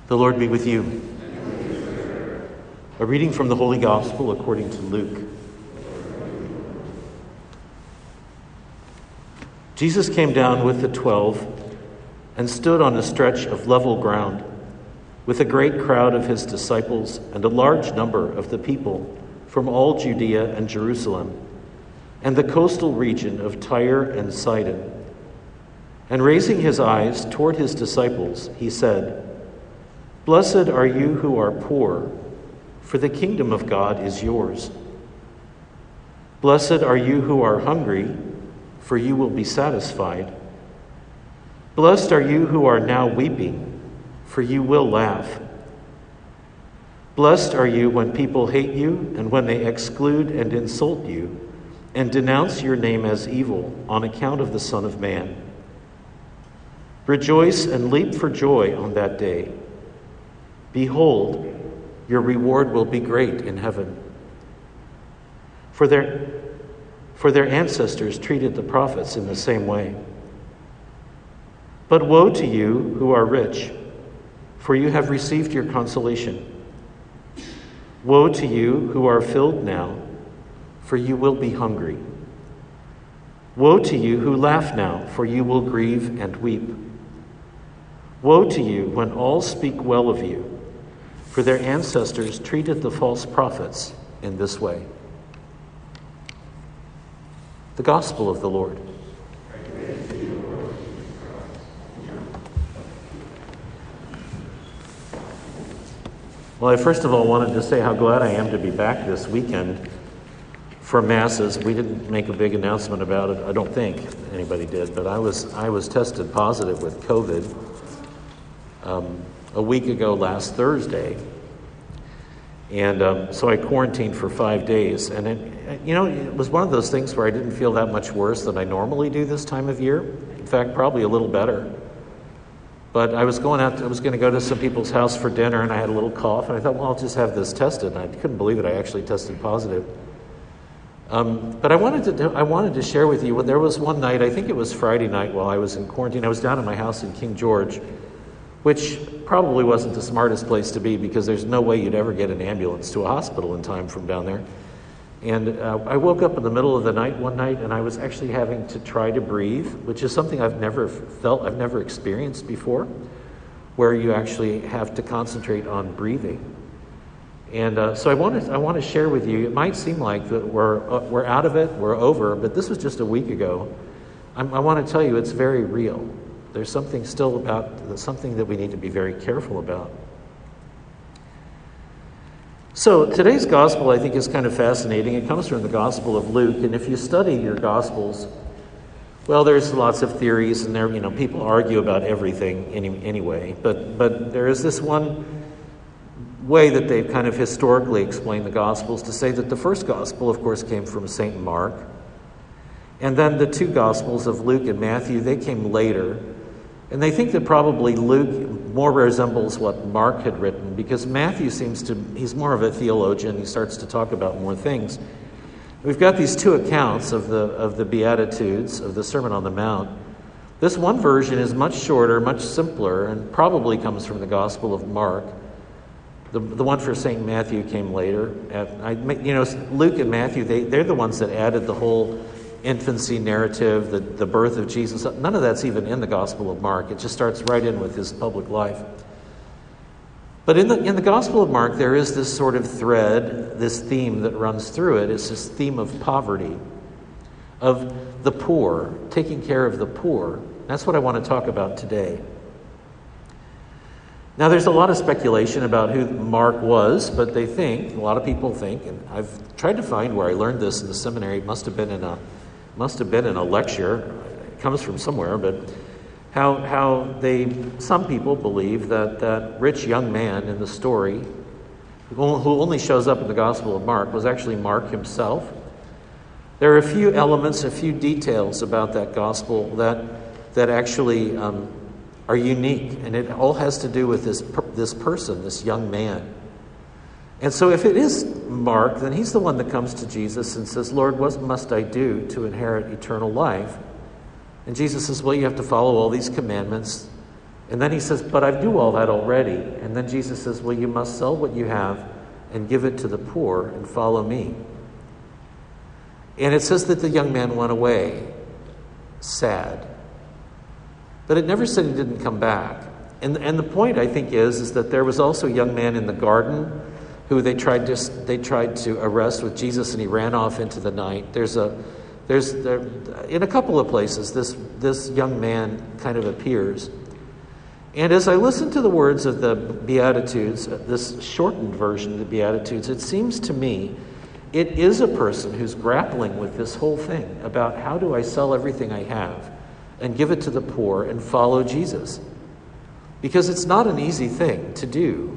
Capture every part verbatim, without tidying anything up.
The Lord be with you. A reading from the Holy Gospel according to Luke. Jesus came down with the twelve and stood on a stretch of level ground with a great crowd of his disciples and a large number of the people from all Judea and Jerusalem and the coastal region of Tyre and Sidon. And raising his eyes toward his disciples, he said, "Blessed are you who are poor, for the kingdom of God is yours. Blessed are you who are hungry, for you will be satisfied. Blessed are you who are now weeping, for you will laugh. Blessed are you when people hate you and when they exclude and insult you and denounce your name as evil on account of the Son of Man. Rejoice and leap for joy on that day. Behold, your reward will be great in heaven. For their, for their ancestors treated the prophets in the same way. But woe to you who are rich, for you have received your consolation. Woe to you who are filled now, for you will be hungry. Woe to you who laugh now, for you will grieve and weep. Woe to you when all speak well of you, for their ancestors treated the false prophets in this way." The Gospel of the Lord. Well, I first of all wanted to say how glad I am to be back this weekend for Masses. We didn't make a big announcement about it. I don't think anybody did, but I was I was tested positive with COVID um, a week ago last Thursday. And um, so I quarantined for five days. And, it, you know, it was one of those things where I didn't feel that much worse than I normally do this time of year. In fact, probably a little better. But I was going out, I was going to go to some people's house for dinner, and I had a little cough. And I thought, well, I'll just have this tested. And I couldn't believe it. I actually tested positive. Um, but I wanted to do, I wanted to share with you, when there was one night, I think it was Friday night while I was in quarantine. I was down at my house in King George, which probably wasn't the smartest place to be because there's no way you'd ever get an ambulance to a hospital in time from down there. And uh, I woke up in the middle of the night one night, and I was actually having to try to breathe, which is something I've never felt, I've never experienced before, where you actually have to concentrate on breathing. And uh, so I want to I want to share with you. It might seem like that we're uh, we're out of it, we're over, but this was just a week ago. I'm, I want to tell you, it's very real. There's something still about, something that we need to be very careful about. So today's gospel, I think, is kind of fascinating. It comes from the Gospel of Luke, and if you study your gospels, well, there's lots of theories, and there, you know, people argue about everything any, anyway. But but there is this one way that they've kind of historically explained the gospels to say that the first gospel, of course, came from Saint Mark, and then the two gospels of Luke and Matthew, they came later. And they think that probably Luke more resembles what Mark had written, because Matthew seems to, he's more of a theologian. He starts to talk about more things. We've got these two accounts of the of the Beatitudes, of the Sermon on the Mount. This one version is much shorter, much simpler, and probably comes from the Gospel of Mark. The the one for Saint Matthew came later. And I, you know, Luke and Matthew, they, they're the ones that added the whole infancy narrative, the, the birth of Jesus. None of that's even in the Gospel of Mark. It just starts right in with his public life. But in the in the Gospel of Mark, there is this sort of thread, this theme that runs through it. It's this theme of poverty, of the poor, taking care of the poor. That's what I want to talk about today. Now, there's a lot of speculation about who Mark was, but they think, a lot of people think, and I've tried to find where I learned this in the seminary. It must have been in a Must have been in a lecture. It comes from somewhere, but how how they some people believe that that rich young man in the story, who only shows up in the Gospel of Mark, was actually Mark himself. There are a few elements, a few details about that gospel that that actually um, are unique, and it all has to do with this this person, this young man. And so if it is Mark, then he's the one that comes to Jesus and says, "Lord, what must I do to inherit eternal life?" And Jesus says, well, you have to follow all these commandments. And then he says, but I do all that already. And then Jesus says, well, you must sell what you have and give it to the poor and follow me. And it says that the young man went away, sad. But it never said he didn't come back. And, and the point, I think, is, is that there was also a young man in the garden who they tried to they tried to arrest with Jesus, and he ran off into the night. There's a there's there in a couple of places this this young man kind of appears. And as I listen to the words of the Beatitudes, this shortened version of the Beatitudes, it seems to me it is a person who's grappling with this whole thing about how do I sell everything I have and give it to the poor and follow Jesus. Because it's not an easy thing to do.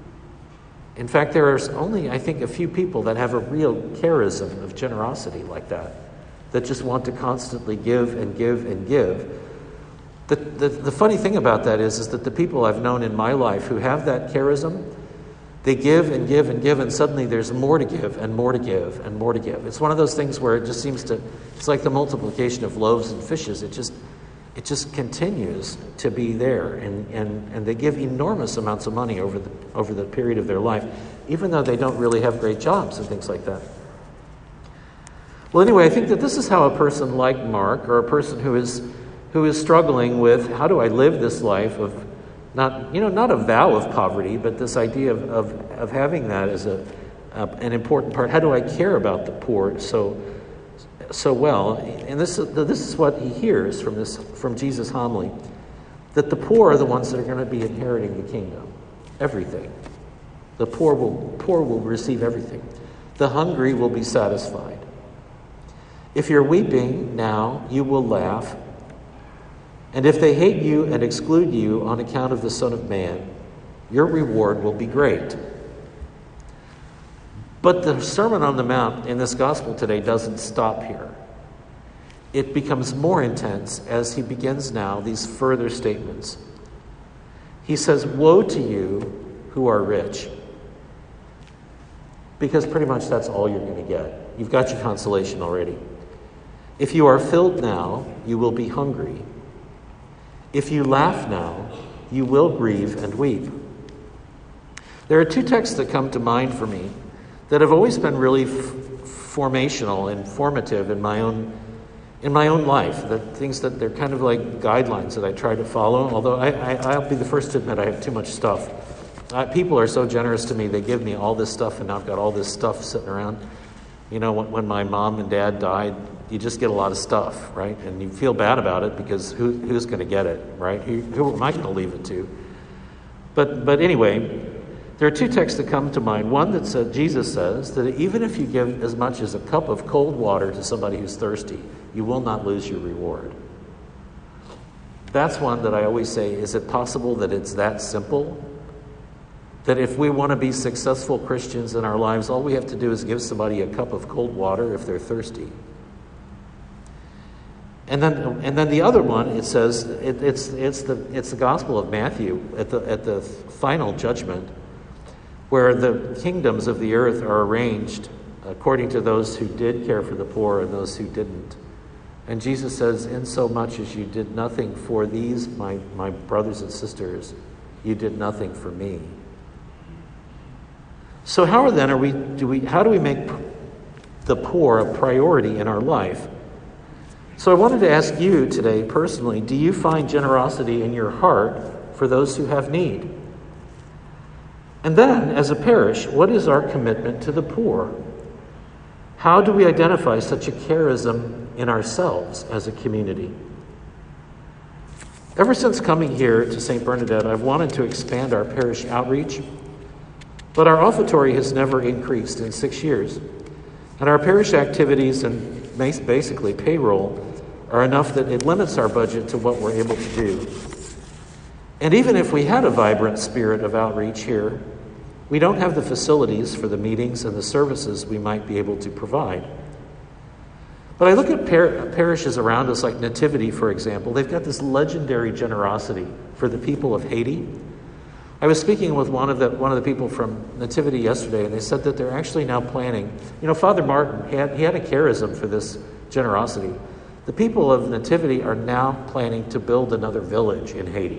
In fact, there are only, I think, a few people that have a real charism of generosity like that, that just want to constantly give and give and give. The, the, the funny thing about that is, is that the people I've known in my life who have that charism, they give and give and give, and suddenly there's more to give and more to give and more to give. It's one of those things where it just seems to, it's like the multiplication of loaves and fishes. It just it just continues to be there, and, and, and they give enormous amounts of money over the over the period of their life, even though they don't really have great jobs and things like that. Well, anyway, I think that this is how a person like Mark, or a person who is who is struggling with how do I live this life of not, you know, not a vow of poverty, but this idea of, of, of having that as a, a an important part. How do I care about the poor so so well? And this this is what he hears from this from Jesus' homily, that the poor are the ones that are going to be inheriting the kingdom, everything. The poor will poor will receive everything. The hungry will be satisfied. If you're weeping now, you will laugh. And if they hate you and exclude you on account of the Son of Man, your reward will be great. But the Sermon on the Mount in this gospel today doesn't stop here. It becomes more intense as he begins now these further statements. He says, woe to you who are rich. Because pretty much that's all you're going to get. You've got your consolation already. If you are filled now, you will be hungry. If you laugh now, you will grieve and weep. There are two texts that come to mind for me that have always been really f- formational and formative in my own in my own life. The things that they're kind of like guidelines that I try to follow. Although I, I, I'll be the first to admit I have too much stuff. Uh, people are so generous to me; they give me all this stuff, and I've got all this stuff sitting around. You know, when, when my mom and dad died, you just get a lot of stuff, right? And you feel bad about it because who, who's going to get it, right? Who, who am I going to leave it to? But but anyway, there are two texts that come to mind. One that said, Jesus says that even if you give as much as a cup of cold water to somebody who's thirsty, you will not lose your reward. That's one that I always say, is it possible that it's that simple? That if we want to be successful Christians in our lives, all we have to do is give somebody a cup of cold water if they're thirsty. And then, and then the other one, it says it, it's it's the it's the Gospel of Matthew at the at the final judgment, where the kingdoms of the earth are arranged according to those who did care for the poor and those who didn't. And Jesus says, "In so much as you did nothing for these my my brothers and sisters, you did nothing for me." So how then are we? Do we? How do we make the poor a priority in our life? So I wanted to ask you today personally, do you find generosity in your heart for those who have need? And then, as a parish, what is our commitment to the poor? How do we identify such a charism in ourselves as a community? Ever since coming here to Saint Bernadette, I've wanted to expand our parish outreach, but our offertory has never increased in six years. And our parish activities and basically payroll are enough that it limits our budget to what we're able to do. And even if we had a vibrant spirit of outreach here, we don't have the facilities for the meetings and the services we might be able to provide. But I look at par- parishes around us like Nativity, for example. They've got this legendary generosity for the people of Haiti. I was speaking with one of the one of the people from Nativity yesterday, and they said that they're actually now planning. You know, Father Martin, he had, he had a charism for this generosity. The people of Nativity are now planning to build another village in Haiti.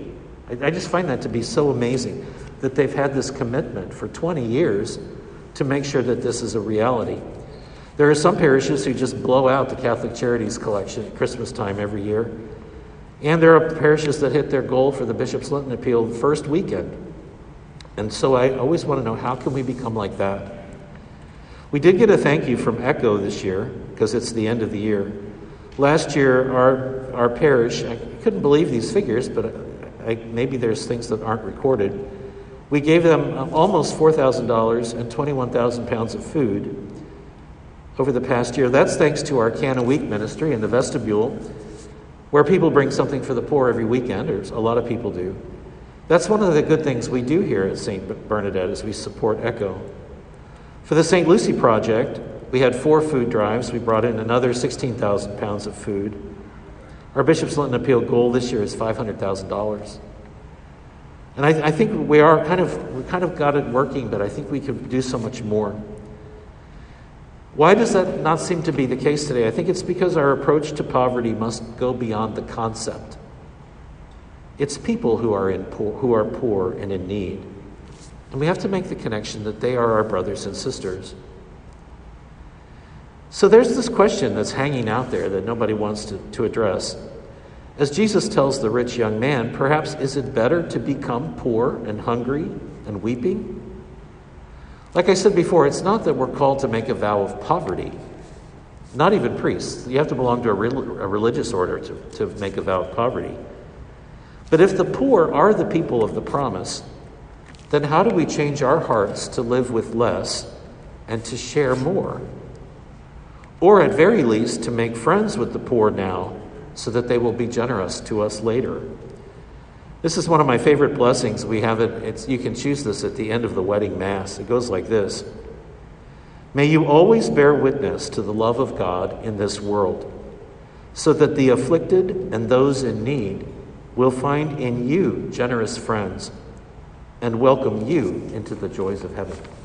I, I just find that to be so amazing that they've had this commitment for twenty years to make sure that this is a reality. There are some parishes who just blow out the Catholic Charities collection at Christmas time every year. And there are parishes that hit their goal for the Bishop's Lenten Appeal the first weekend. And so I always want to know, how can we become like that? We did get a thank you from ECHO this year, because it's the end of the year. Last year, our our parish, I couldn't believe these figures, but I, maybe there's things that aren't recorded. We gave them almost four thousand dollars and twenty-one thousand pounds of food over the past year. That's thanks to our Can a Week ministry in the vestibule, where people bring something for the poor every weekend, or a lot of people do. That's one of the good things we do here at Saint Bernadette, is we support ECHO. For the Saint Lucy Project, we had four food drives. We brought in another sixteen thousand pounds of food. Our Bishop's Lenten Appeal goal this year is five hundred thousand dollars. And I, I think we are kind of, we kind of got it working, but I think we could do so much more. Why does that not seem to be the case today? I think it's because our approach to poverty must go beyond the concept. It's people who are in poor, who are poor and in need. And we have to make the connection that they are our brothers and sisters. So there's this question that's hanging out there that nobody wants to, to address. As Jesus tells the rich young man, perhaps is it better to become poor and hungry and weeping? Like I said before, it's not that we're called to make a vow of poverty. Not even priests. You have to belong to a, re- a religious order to, to make a vow of poverty. But if the poor are the people of the promise, then how do we change our hearts to live with less and to share more? Or at very least, to make friends with the poor now so that they will be generous to us later. This is one of my favorite blessings. We have it, it's, you can choose this at the end of the wedding mass. It goes like this. May you always bear witness to the love of God in this world, so that the afflicted and those in need will find in you generous friends and welcome you into the joys of heaven.